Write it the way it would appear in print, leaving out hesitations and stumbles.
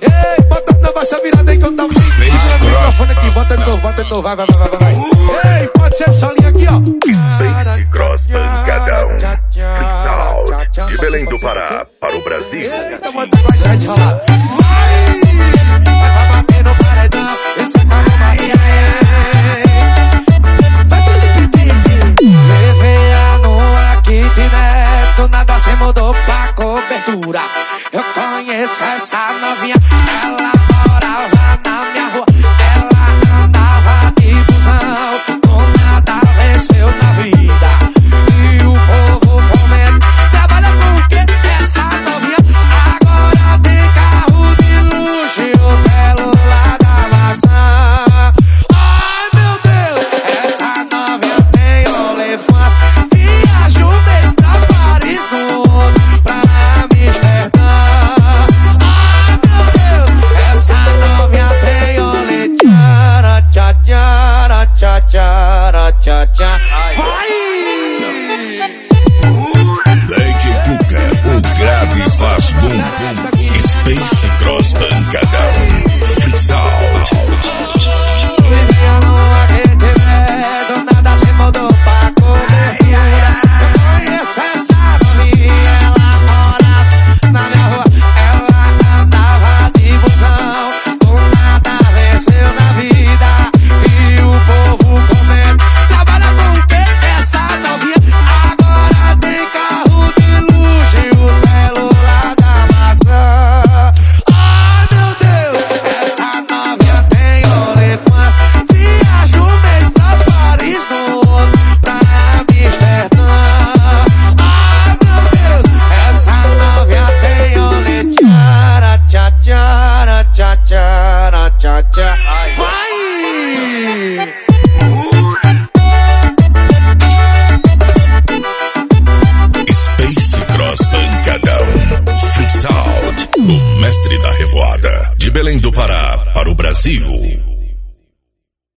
Ei, bota na baixa virada aí que eu tava Space Cross. microfone aqui, bota de novo, vai. Ei, pode ser essa linha aqui, ó. Space Cross Pancadão. Freestyle. De Belém do Pará para o Brasil. Eita, bota com a gente rolar. Vai bater no paredão, esse é pra Maria. Vai Felipe Beat. VVA no kitnet, do nada se mudou pra cobertura. Eu conheço essa novinha, ela morava na minha rua. Ela andava de busão, do nada venceu na vida. E o povo comenta, trabalha com o quê? Essa novinha agora tem carro de luxo e o celular da maçã. Ai meu Deus, essa novinha tem OnlyFans. Viaja um mês pra Paris, no outro pra Amsterdã. Ai meu Deus, essa novinha tem OnlyFans. Tchara, tchara, tchara, tchara, tchara. Vai! Lady Puka, o grave faz bum. Space Cross Pancadão. Freestyle. Vivia numa kitnet, do nada se mudou pra cobertura. Eu conheço essa novinha, ela morava na minha rua. Ela andava de busão, do nada venceu na vida. E o povo comenta, trabalha com o quê? Essa novinha agora tem carro de luxo e o celular da maçã. Ai meu Deus, essa novinha tem OnlyFans. Viaja um mês pra Paris, no outro pra Amsterdã. Ai meu Deus, essa novinha tem OnlyFans. Tchara, tchara, tchara. Vai! Space Cross Pancadão. Freestyle. O mestre da revoada. De Belém do Pará para o Brasil.